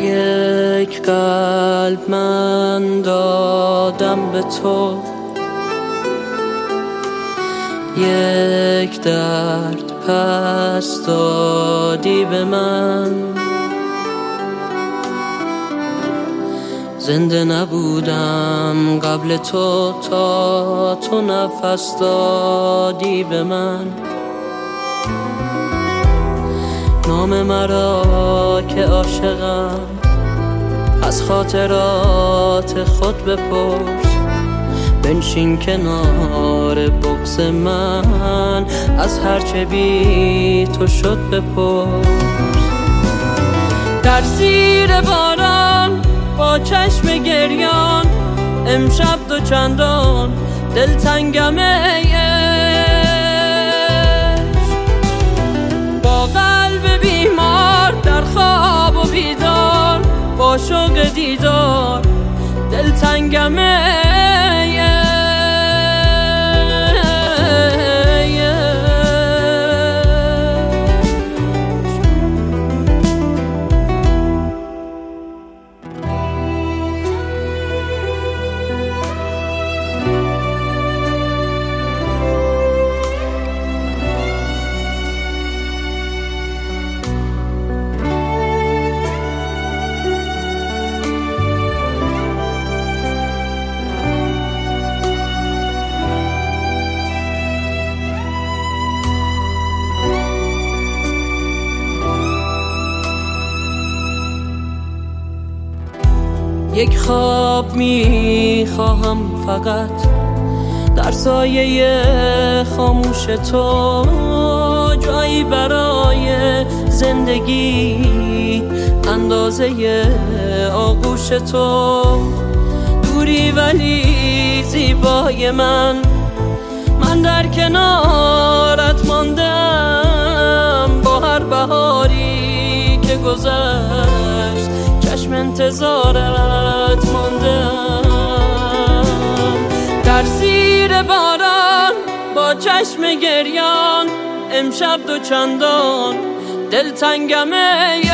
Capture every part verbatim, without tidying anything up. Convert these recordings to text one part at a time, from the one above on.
یک قلب من دادم به تو، یک درد پس دادی به من. زنده نبودم قبل تو تا تو نفس دادی به من. نام مرا که عاشقم از خاطرات خود بپرس. بنشین کنار بغض من، از هرچه بی تو شد بپرس. در زیر باران با چشم گریان، امشب دو چندان دلتنگم ای عشق. با قلب بیمار در خواب و بیدار، با شوق دیدار دلتنگم ای عشق. یک خواب می خواهم فقط در سایه خاموش تو، جایی برای زندگی اندازه آغوش تو. دوری ولی زیبای من، من در کنارت ماندم. با هر بهاری که گذشت چشم انتظارت ماندم. در زیر باران با چشم گریان، امشب دو چندان دلتنگم ای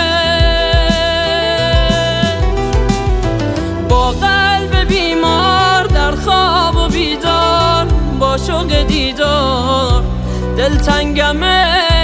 عشق. با قلب بیمار در خواب و بیدار، با شوق دیدار دلتنگم ای